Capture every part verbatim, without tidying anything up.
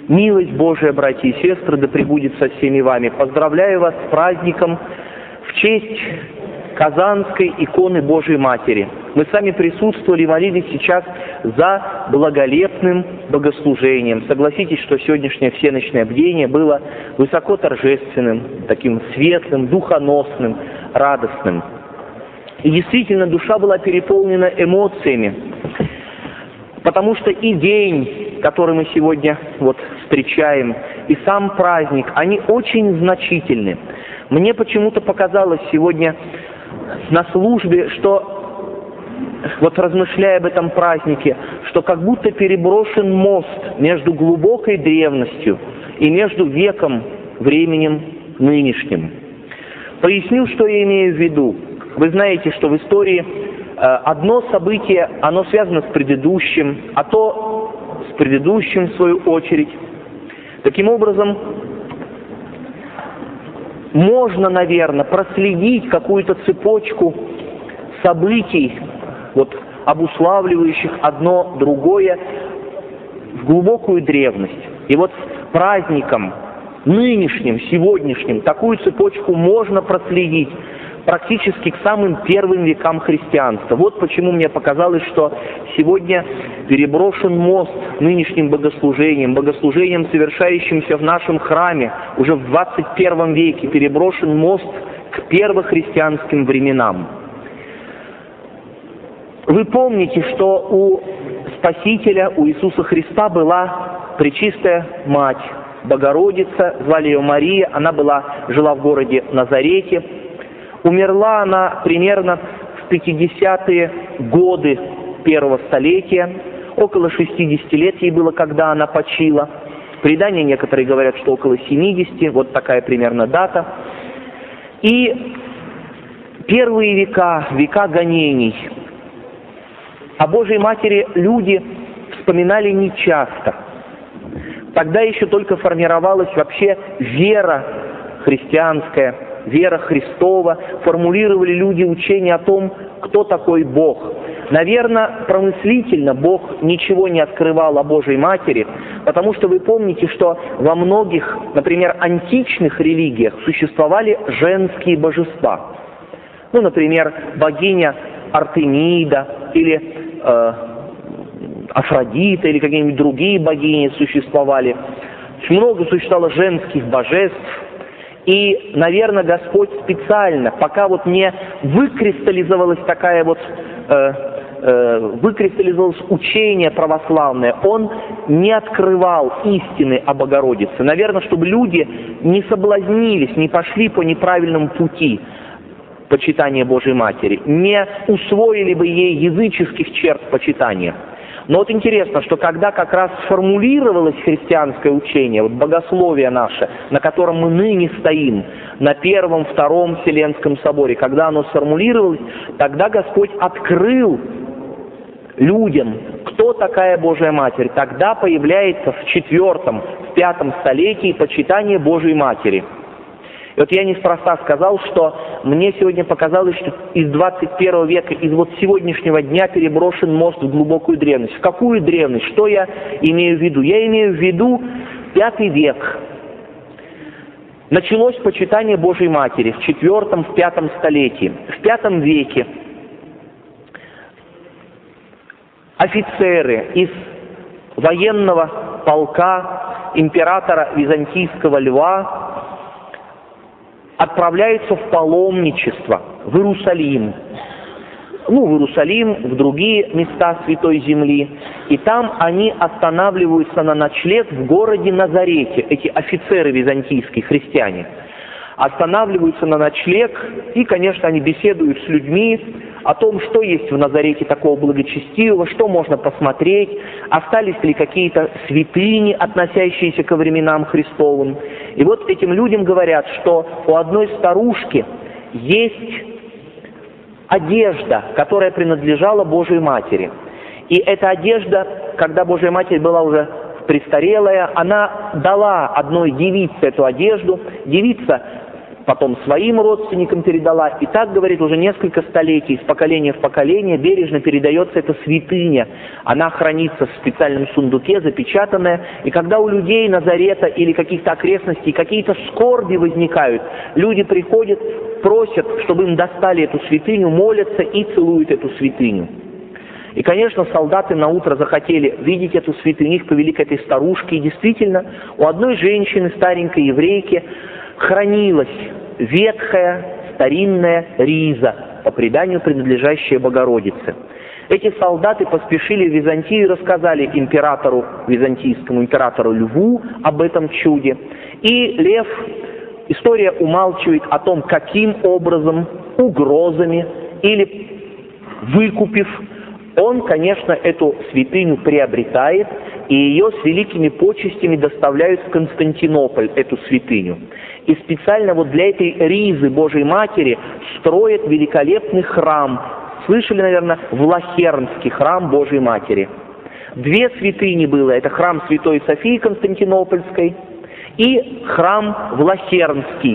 Милость Божия, братья и сестры, да пребудет со всеми вами. Поздравляю вас с праздником в честь Казанской иконы Божией Матери. Мы сами присутствовали и молились сейчас за благолепным богослужением. Согласитесь, что сегодняшнее всеночное бдение было высоко торжественным, таким светлым, духоносным, радостным. И действительно, душа была переполнена эмоциями, потому что и день, который мы сегодня вот встречаем, и сам праздник, они очень значительны. Мне почему-то показалось сегодня на службе, что, вот размышляя об этом празднике, что как будто переброшен мост между глубокой древностью и между веком, временем нынешним. Поясню, что я имею в виду. Вы знаете, что в истории одно событие, оно связано с предыдущим, а то с предыдущим в свою очередь. Таким образом, можно, наверное, проследить какую-то цепочку событий, вот, обуславливающих одно другое, в глубокую древность. И вот с праздником нынешним, сегодняшним, такую цепочку можно проследить практически к самым первым векам христианства. Вот почему мне показалось, что сегодня переброшен мост нынешним богослужением, богослужением, совершающимся в нашем храме, уже в двадцать первом веке, переброшен мост к первохристианским временам. Вы помните, что у Спасителя, у Иисуса Христа была Пречистая Мать, Богородица, звали ее Мария, она была, жила в городе Назарете. Умерла она примерно в пятидесятые годы первого столетия, около шестидесяти лет ей было, когда она почила. Предания некоторые говорят, что около семидесяти, вот такая примерно дата. И первые века, века гонений, о Божьей Матери люди вспоминали нечасто. Тогда еще только формировалась вообще вера христианская, вера Христова, формулировали люди учение о том, кто такой Бог. Наверное, промыслительно Бог ничего не открывал о Божьей Матери, потому что вы помните, что во многих, например, античных религиях существовали женские божества. Ну, например, богиня Артемида или э, Афродита или какие-нибудь другие богини существовали. Очень много существовало женских божеств. И, наверное, Господь специально, пока вот не выкристаллизовалась такая вот, э, э, выкристаллизовалось учение православное, Он не открывал истины о Богородице. Наверное, чтобы люди не соблазнились, не пошли по неправильному пути почитания Божьей Матери, не усвоили бы ей языческих черт почитания. Но вот интересно, что когда как раз сформулировалось христианское учение, вот богословие наше, на котором мы ныне стоим, на Первом, Втором Вселенском соборе, когда оно сформулировалось, тогда Господь открыл людям, кто такая Божья Матерь. Тогда появляется в четвертом, в пятом столетии почитание Божьей Матери. И вот я неспроста сказал, что мне сегодня показалось, что из двадцать первого века, из вот сегодняшнего дня переброшен мост в глубокую древность. В какую древность? Что я имею в виду? Я имею в виду пятый век. Началось почитание Божьей Матери в четвертом, в пятом столетии. В пятом веке офицеры из военного полка императора Византийского Льва отправляются в паломничество в Иерусалим. Ну, в Иерусалим, в другие места Святой Земли. И там они останавливаются на ночлег в городе Назарете. Эти офицеры византийские, христиане, останавливаются на ночлег, и, конечно, они беседуют с людьми о том, что есть в Назарете такого благочестивого, что можно посмотреть, остались ли какие-то святыни, относящиеся ко временам Христовым. И вот этим людям говорят, что у одной старушки есть одежда, которая принадлежала Божьей Матери. И эта одежда, когда Божья Матерь была уже престарелая, она дала одной девице эту одежду. Девица потом своим родственникам передала. И так, говорит, уже несколько столетий, из поколения в поколение, бережно передается эта святыня. Она хранится в специальном сундуке, запечатанная. И когда у людей Назарета или каких-то окрестностей какие-то скорби возникают, люди приходят, просят, чтобы им достали эту святыню, молятся и целуют эту святыню. И, конечно, солдаты на утро захотели видеть эту святыню, их повели к этой старушке. И действительно, у одной женщины, старенькой еврейки, хранилась ветхая, старинная риза, по преданию принадлежащая Богородице. Эти солдаты поспешили в Византию и рассказали императору, византийскому императору Льву об этом чуде. И Лев, история умалчивает о том, каким образом, угрозами или выкупив, он, конечно, эту святыню приобретает, и ее с великими почестями доставляют в Константинополь, эту святыню. И специально вот для этой ризы Божией Матери строят великолепный храм. Слышали, наверное, Влахернский храм Божией Матери. Две святыни было. Это храм Святой Софии Константинопольской и храм Влахернский.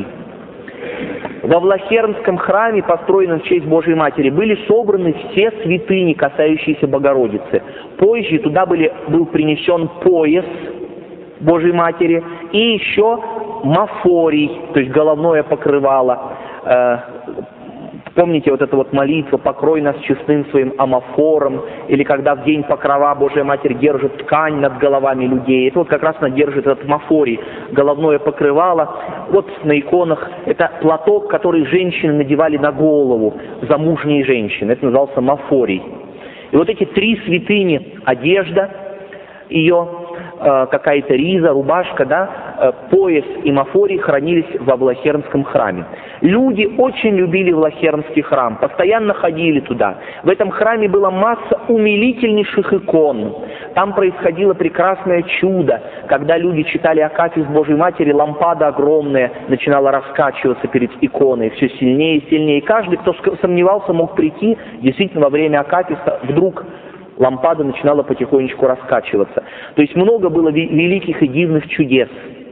Во Влахернском храме, построенном в честь Божией Матери, были собраны все святыни, касающиеся Богородицы. Позже туда были, был принесен пояс Божией Матери и еще мафорий, то есть головное покрывало. Э, помните вот эта вот молитва «Покрой нас честным своим амафором», или когда в день покрова Божья Матерь держит ткань над головами людей. Это вот как раз она держит этот мафорий, головное покрывало. Вот на иконах это платок, который женщины надевали на голову, замужние женщины. Это назывался мафорий. И вот эти три святыни, одежда ее, какая-то риза, рубашка, да, пояс и мафорий хранились во Влахернском храме. Люди очень любили Влахернский храм, постоянно ходили туда. В этом храме была масса умилительнейших икон. Там происходило прекрасное чудо, когда люди читали акафист Божьей Матери, лампада огромная начинала раскачиваться перед иконой, все сильнее и сильнее. И каждый, кто сомневался, мог прийти, действительно, во время акафиста вдруг лампада начинала потихонечку раскачиваться. То есть много было великих и дивных чудес.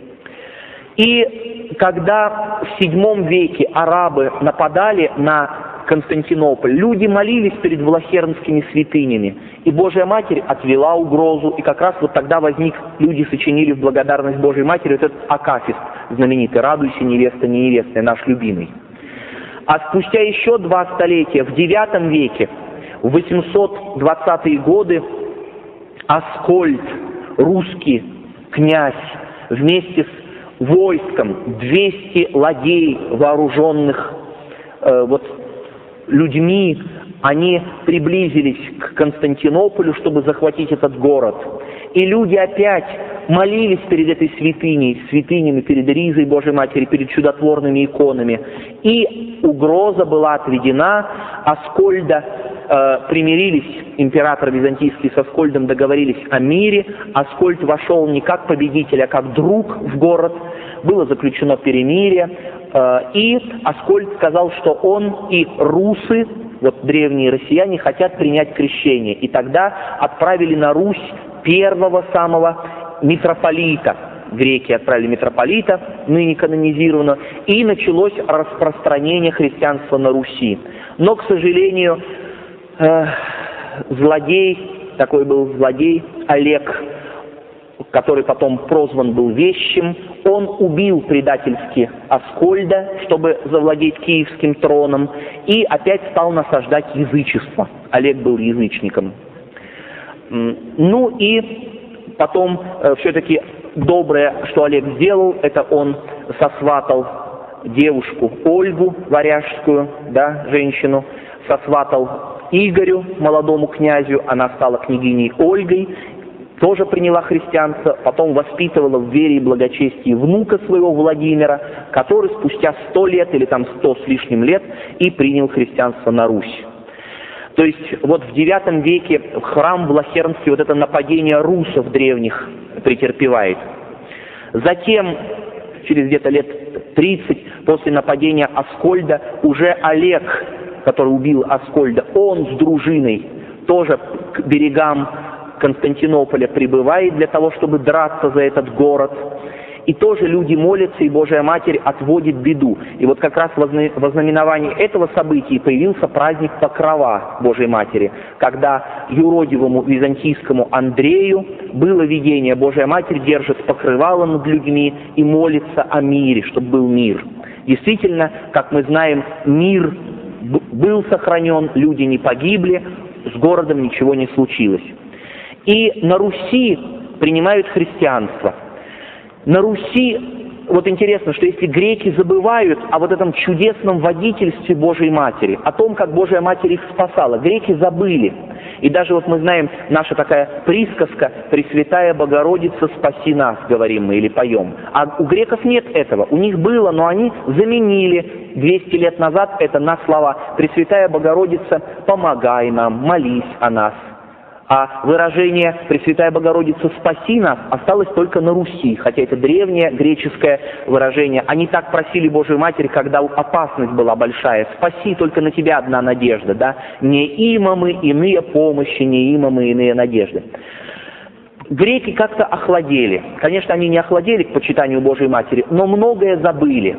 И когда в седьмом веке арабы нападали на Константинополь, люди молились перед Влахернскими святынями, и Божья Матерь отвела угрозу, и как раз вот тогда возник, люди сочинили в благодарность Божьей Матери вот этот акафист знаменитый «Радуйся, невеста не невестная», наш любимый. А спустя еще два столетия, в девятом веке, в восемьсот двадцатые годы, Аскольд, русский князь, вместе с войском, двести ладей, вооруженных э, вот, людьми, они приблизились к Константинополю, чтобы захватить этот город. И люди опять молились перед этой святыней, святынями, перед ризой Божьей Матери, перед чудотворными иконами. И угроза была отведена, Аскольда э, примирились, император византийский с Аскольдом договорились о мире. Аскольд вошел не как победитель, а как друг в город. Было заключено перемирие. Э, и Аскольд сказал, что он и русы, вот древние россияне, хотят принять крещение. И тогда отправили на Русь первого самого митрополита. Греки отправили митрополита, ныне канонизированного, и началось распространение христианства на Руси. Но, к сожалению, э, злодей, такой был злодей, Олег, который потом прозван был Вещим, он убил предательски Аскольда, чтобы завладеть киевским троном, и опять стал насаждать язычество. Олег был язычником. Ну и потом э, все-таки доброе, что Олег сделал, это он сосватал девушку Ольгу Варяжскую, да, женщину, сосватал Игорю, молодому князю, она стала княгиней Ольгой, тоже приняла христианство, потом воспитывала в вере и благочестии внука своего Владимира, который спустя сто лет или там сто с лишним лет и принял христианство на Русь. То есть вот в девятом веке храм Влахернский вот это нападение русов древних претерпевает. Затем, через где-то лет тридцать после нападения Аскольда, уже Олег, который убил Аскольда, он с дружиной тоже к берегам Константинополя прибывает для того, чтобы драться за этот город. и тоже люди молятся, и Божия Матерь отводит беду. И вот как раз во знаменовании этого события появился праздник Покрова Божьей Матери, когда юродивому византийскому Андрею было видение: Божья Матерь держит покрывало над людьми и молится о мире, чтобы был мир. Действительно, как мы знаем, мир был сохранен, люди не погибли, с городом ничего не случилось. И на Руси принимают христианство. На Руси, вот интересно, что если греки забывают о вот этом чудесном водительстве Божьей Матери, о том, как Божья Матерь их спасала, греки забыли. И даже вот мы знаем, наша такая присказка «Пресвятая Богородица, спаси нас», говорим мы или поем. А у греков нет этого. У них было, но они заменили двести лет назад это на слова «Пресвятая Богородица, помогай нам, молись о нас». А выражение «Пресвятая Богородица, спаси нас» осталось только на Руси, хотя это древнее греческое выражение. Они так просили Божию Матерь, когда опасность была большая. «Спаси, только на Тебя одна надежда», да? «Не има мы иные помощи, не има мы иные надежды». Греки как-то охладели. Конечно, они не охладели к почитанию Божией Матери, но многое забыли.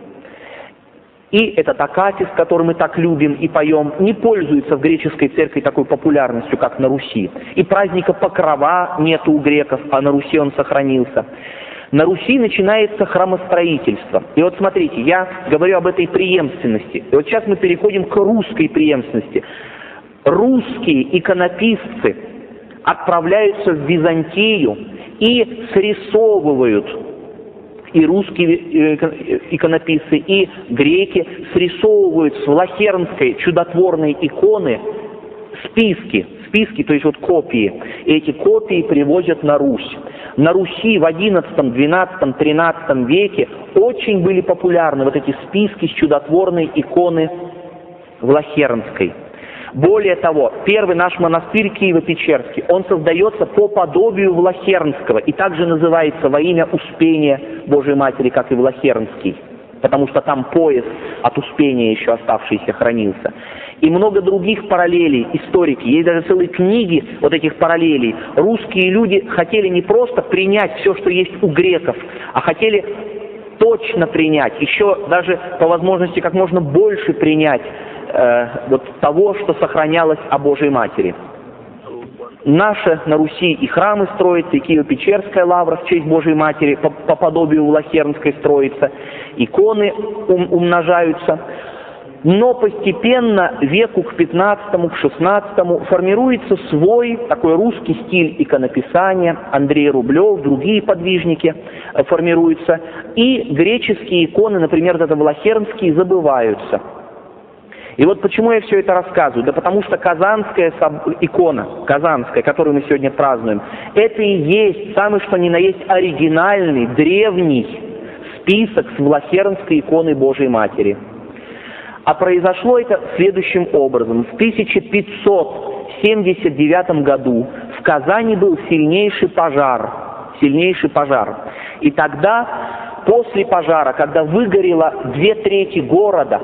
И этот Акафист, который мы так любим и поем, не пользуется в греческой церкви такой популярностью, как на Руси. И праздника Покрова нет у греков, а на Руси он сохранился. На Руси начинается храмостроительство. И вот смотрите, я говорю об этой преемственности. И вот сейчас мы переходим к русской преемственности. Русские иконописцы отправляются в Византию и срисовывают, и русские иконописцы, и греки срисовывают с влахернской чудотворной иконы списки, списки, то есть вот копии. И эти копии привозят на Русь. На Руси в одиннадцатом, двенадцатом, тринадцатом веке очень были популярны вот эти списки с чудотворной иконы влахернской. Более того, первый наш монастырь Киево-Печерский, он создается по подобию Влахернского и также называется во имя Успения Божией Матери, как и Влахернский, потому что там пояс от Успения еще оставшийся хранился. И много других параллелей, историки, есть даже целые книги вот этих параллелей. Русские люди хотели не просто принять все, что есть у греков, а хотели точно принять, еще даже по возможности как можно больше принять вот того, что сохранялось о Божьей Матери. Наши на Руси и храмы строятся, и Киево-Печерская лавра в честь Божьей Матери по, по подобию Влахернской строится, иконы ум, умножаются. Но постепенно веку к пятнадцатому, к шестнадцатому формируется свой такой русский стиль иконописания. Андрей Рублев, другие подвижники формируются. И греческие иконы, например, это Влахернские, забываются. И вот почему я все это рассказываю? Да потому что казанская икона, казанская, которую мы сегодня празднуем, это и есть самый что ни на есть оригинальный, древний список с Влахернской иконой Божией Матери. А произошло это следующим образом. В тысяча пятьсот семьдесят девятом году в Казани был сильнейший пожар, сильнейший пожар. И тогда, после пожара, когда выгорело две трети города,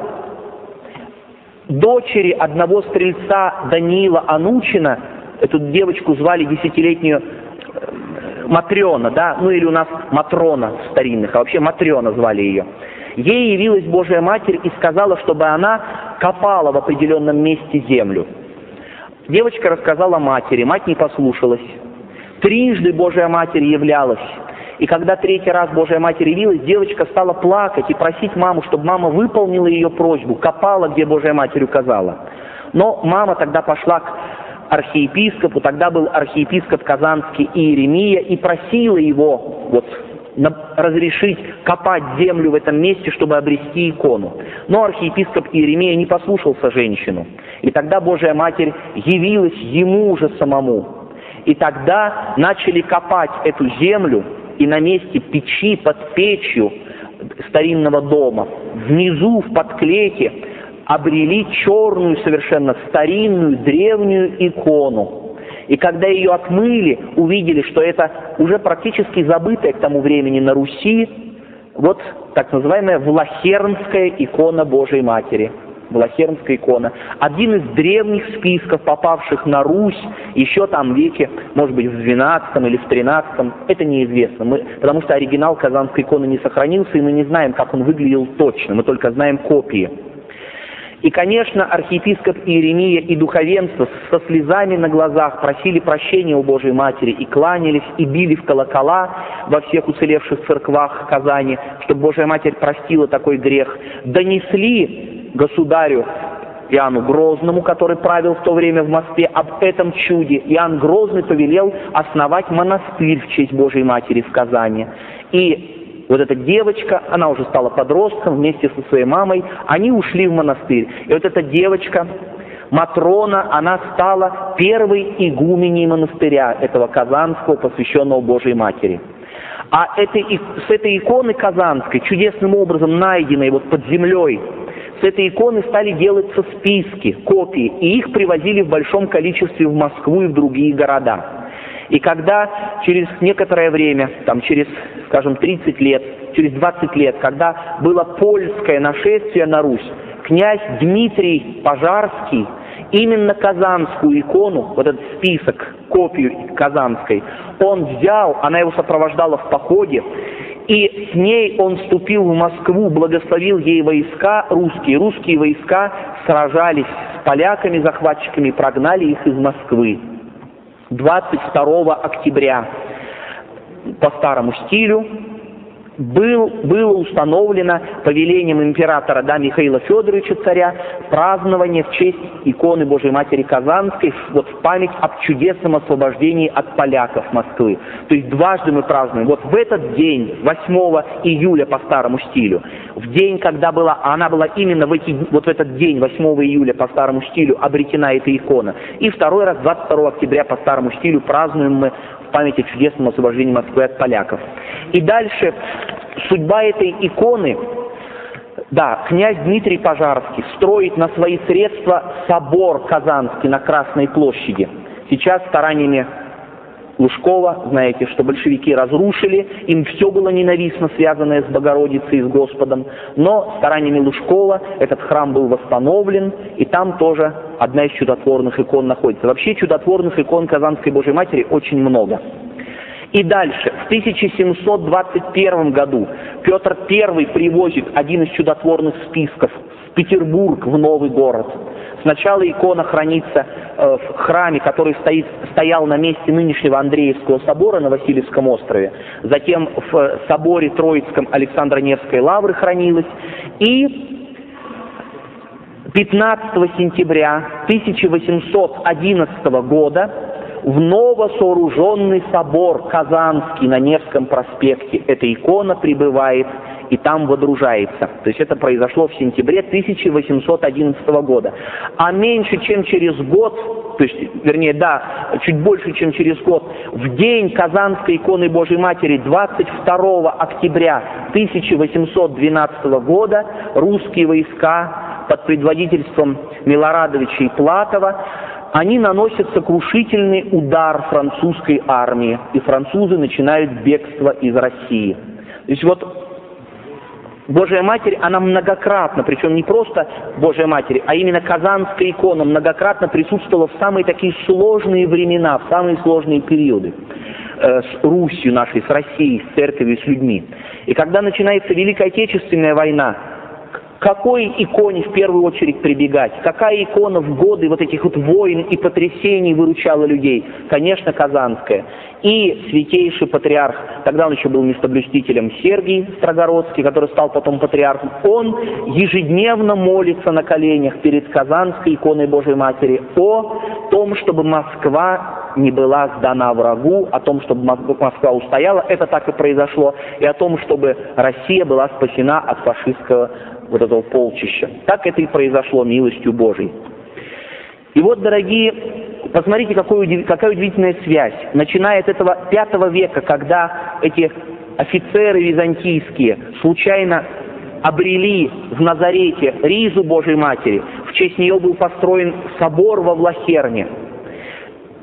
дочери одного стрельца Даниила Анучина, эту девочку звали десятилетнюю Матрена, да, ну или у нас Матрона в старинных, а вообще Матрена звали ее. Ей явилась Божья Матерь и сказала, чтобы она копала в определенном месте землю. Девочка рассказала матери, мать не послушалась. Трижды Божья Матерь являлась. И когда третий раз Божья Матерь явилась, девочка стала плакать и просить маму, чтобы мама выполнила ее просьбу, копала, где Божья Матерь указала. Но мама тогда пошла к архиепископу, тогда был архиепископ Казанский Иеремия, и просила его вот, на, разрешить копать землю в этом месте, чтобы обрести икону. Но архиепископ Иеремия не послушался женщину. И тогда Божья Матерь явилась ему же самому. И тогда начали копать эту землю, и на месте печи, под печью старинного дома, внизу в подклете, обрели черную совершенно старинную древнюю икону. И когда ее отмыли, увидели, что это уже практически забытая к тому времени на Руси, вот так называемая Влахернская икона Божией Матери. Влахернская икона. Один из древних списков, попавших на Русь еще там в веке, может быть, в двенадцатом или в тринадцатом, это неизвестно, мы, потому что оригинал казанской иконы не сохранился, и мы не знаем, как он выглядел точно, мы только знаем копии. И, конечно, архиепископ Иеремия и духовенство со слезами на глазах просили прощения у Божией Матери и кланялись, и били в колокола во всех уцелевших церквах Казани, чтобы Божья Матерь простила такой грех. Донесли государю Иоанну Грозному, который правил в то время в Москве, об этом чуде. Иоанн Грозный повелел основать монастырь в честь Божьей Матери в Казани. И вот эта девочка, она уже стала подростком вместе со своей мамой, они ушли в монастырь. И вот эта девочка, Матрона, она стала первой игуменей монастыря этого казанского, посвященного Божьей Матери. А этой, с этой иконы казанской, чудесным образом найденной вот под землей, с этой иконы стали делаться списки, копии, и их привозили в большом количестве в Москву и в другие города. И когда через некоторое время, там через, скажем, тридцать лет, через двадцать лет, когда было польское нашествие на Русь, князь Дмитрий Пожарский именно казанскую икону, вот этот список, копию казанской, он взял, она его сопровождала в походе, и с ней он вступил в Москву, благословил ей войска русские. Русские войска сражались с поляками, захватчиками, прогнали их из Москвы. двадцать второго октября по старому стилю был, было установлено повелением императора да, Михаила Федоровича царя празднование в честь иконы Божьей Матери Казанской, вот в память об чудесном освобождении от поляков Москвы. То есть дважды мы празднуем. Вот в этот день, восьмого июля по старому стилю, в день, когда была, она была именно в, эти, вот в этот день, восьмого июля по старому стилю, обретена эта икона. И второй раз, двадцать второго октября по старому стилю, празднуем мы в память о чудесном освобождении Москвы от поляков. И дальше судьба этой иконы, да, князь Дмитрий Пожарский строит на свои средства собор Казанский на Красной площади. Сейчас стараниями Лужкова, знаете, что большевики разрушили, им все было ненавистно, связанное с Богородицей и с Господом, но стараниями Лужкова этот храм был восстановлен, и там тоже одна из чудотворных икон находится. Вообще чудотворных икон Казанской Божьей Матери очень много. И дальше, в тысяча семьсот двадцать первом году Петр Первый привозит один из чудотворных списков в Петербург, в Новый город. Сначала икона хранится э, в храме, который стоит, стоял на месте нынешнего Андреевского собора на Васильевском острове. Затем в соборе Троицком Александро-Невской лавры хранилась. И пятнадцатого сентября тысяча восемьсот одиннадцатого года в новосооруженный собор Казанский на Невском проспекте эта икона прибывает и там водружается. То есть это произошло в сентябре тысяча восемьсот одиннадцатого года. А меньше чем через год, то есть, вернее, да, чуть больше, чем через год, в день Казанской иконы Божьей Матери, двадцать второго октября тысяча восемьсот двенадцатого года, русские войска под предводительством Милорадовича и Платова, они наносят сокрушительный удар французской армии, и французы начинают бегство из России. То есть вот Божья Матерь, она многократно, причем не просто Божья Матерь, а именно Казанская икона многократно присутствовала в самые такие сложные времена, в самые сложные периоды э, с Русью нашей, с Россией, с церковью, с людьми. И когда начинается Великая Отечественная война, к какой иконе в первую очередь прибегать? Какая икона в годы вот этих вот войн и потрясений выручала людей? Конечно, Казанская. И святейший патриарх, тогда он еще был местоблюстителем, Сергий Строгородский, который стал потом патриархом, он ежедневно молится на коленях перед Казанской иконой Божьей Матери о том, чтобы Москва не была сдана врагу, о том, чтобы Москва устояла, это так и произошло, и о том, чтобы Россия была спасена от фашистского вот этого полчища. Так это и произошло милостью Божией. И вот, дорогие, посмотрите, какой, какая удивительная связь. Начиная с этого пятого века, когда эти офицеры византийские случайно обрели в Назарете ризу Божьей Матери, в честь нее был построен собор во Влахерне.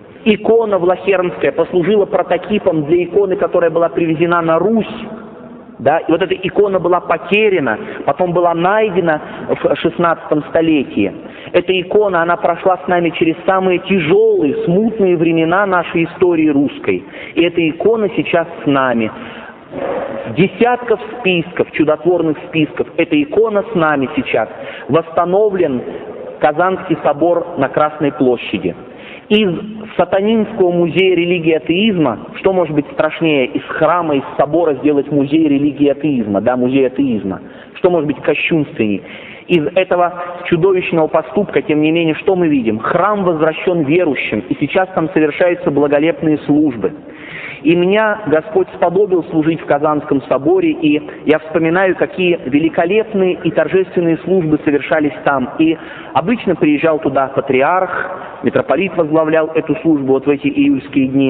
Икона влахернская послужила прототипом для иконы, которая была привезена на Русь Да? И вот эта икона была потеряна, потом была найдена в шестнадцатом столетии. Эта икона, она прошла с нами через самые тяжелые, смутные времена нашей истории русской. И эта икона сейчас с нами. Десятков списков, чудотворных списков. Эта икона с нами сейчас. Восстановлен Казанский собор на Красной площади. Из сатанинского музея религии и атеизма, что может быть страшнее, из храма, из собора сделать музей религии и атеизма, да, музей атеизма? Что может быть кощунственней? Из этого чудовищного поступка, тем не менее, что мы видим? Храм возвращен верующим, и сейчас там совершаются благолепные службы. И меня Господь сподобил служить в Казанском соборе, и я вспоминаю, какие великолепные и торжественные службы совершались там. И обычно приезжал туда патриарх, митрополит возглавлял эту службу вот в эти июльские дни.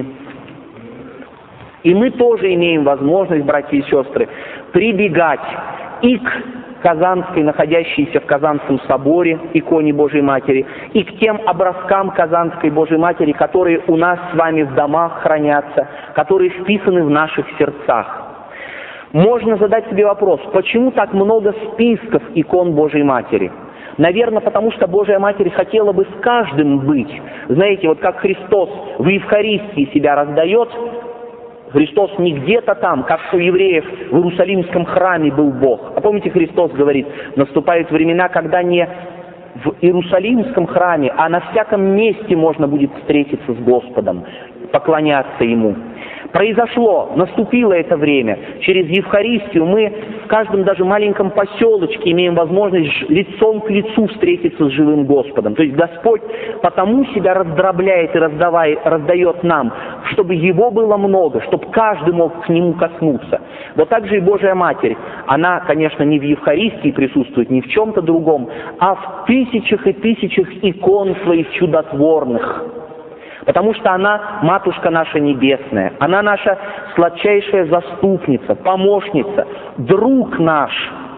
И мы тоже имеем возможность, братья и сестры, прибегать и к Казанской, находящейся в Казанском соборе, иконе Божией Матери, и к тем образкам Казанской Божией Матери, которые у нас с вами в домах хранятся, которые вписаны в наших сердцах. Можно задать себе вопрос, почему так много списков икон Божией Матери? Наверное, потому что Божья Матерь хотела бы с каждым быть. Знаете, вот как Христос в Евхаристии себя раздает, Христос не где-то там, как у евреев в Иерусалимском храме был Бог. А помните, Христос говорит, наступают времена, когда не в Иерусалимском храме, а на всяком месте можно будет встретиться с Господом, поклоняться Ему. Произошло, наступило это время. Через Евхаристию мы в каждом даже маленьком поселочке имеем возможность лицом к лицу встретиться с живым Господом. То есть Господь потому себя раздробляет и раздавай, раздает нам, чтобы Его было много, чтобы каждый мог к Нему коснуться. Вот так же и Божья Матерь. Она, конечно, не в Евхаристии присутствует, не в чем-то другом, а в тысячах и тысячах икон своих чудотворных. Потому что она Матушка наша Небесная, она наша сладчайшая заступница, помощница, друг наш.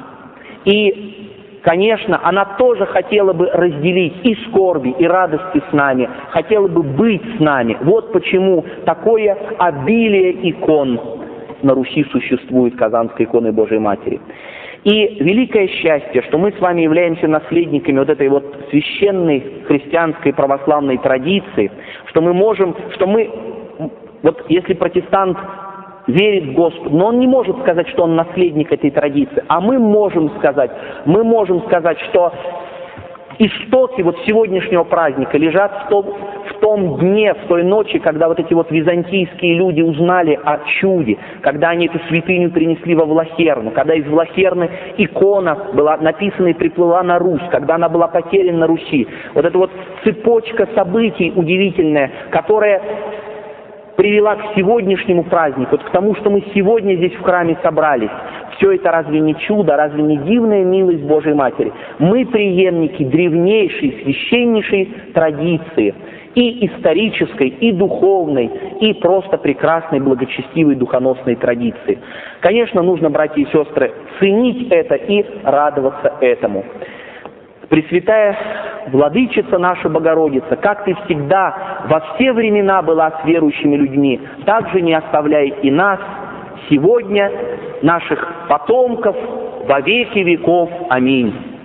И, конечно, она тоже хотела бы разделить и скорби, и радости с нами, хотела бы быть с нами. Вот почему такое обилие икон на Руси существует, Казанской иконы Божией Матери. И великое счастье, что мы с вами являемся наследниками вот этой вот священной христианской православной традиции, что мы можем, что мы, вот если протестант верит в Господа, но он не может сказать, что он наследник этой традиции, а мы можем сказать, мы можем сказать, что истоки вот сегодняшнего праздника лежат в том, в том дне, в той ночи, когда вот эти вот византийские люди узнали о чуде, когда они эту святыню принесли во Влахерну, когда из Влахерны икона была написана и приплыла на Русь, когда она была потеряна на Руси. Вот эта вот цепочка событий удивительная, которая привела к сегодняшнему празднику, вот к тому, что мы сегодня здесь в храме собрались. Все это разве не чудо, разве не дивная милость Божьей Матери? Мы преемники древнейшей, священнейшей традиции, и исторической, и духовной, и просто прекрасной, благочестивой, духоносной традиции. Конечно, нужно, братья и сестры, ценить это и радоваться этому. Пресвятая Владычица наша Богородица, как Ты всегда во все времена была с верующими людьми, так же не оставляй и нас сегодня, наших потомков, во веки веков. Аминь.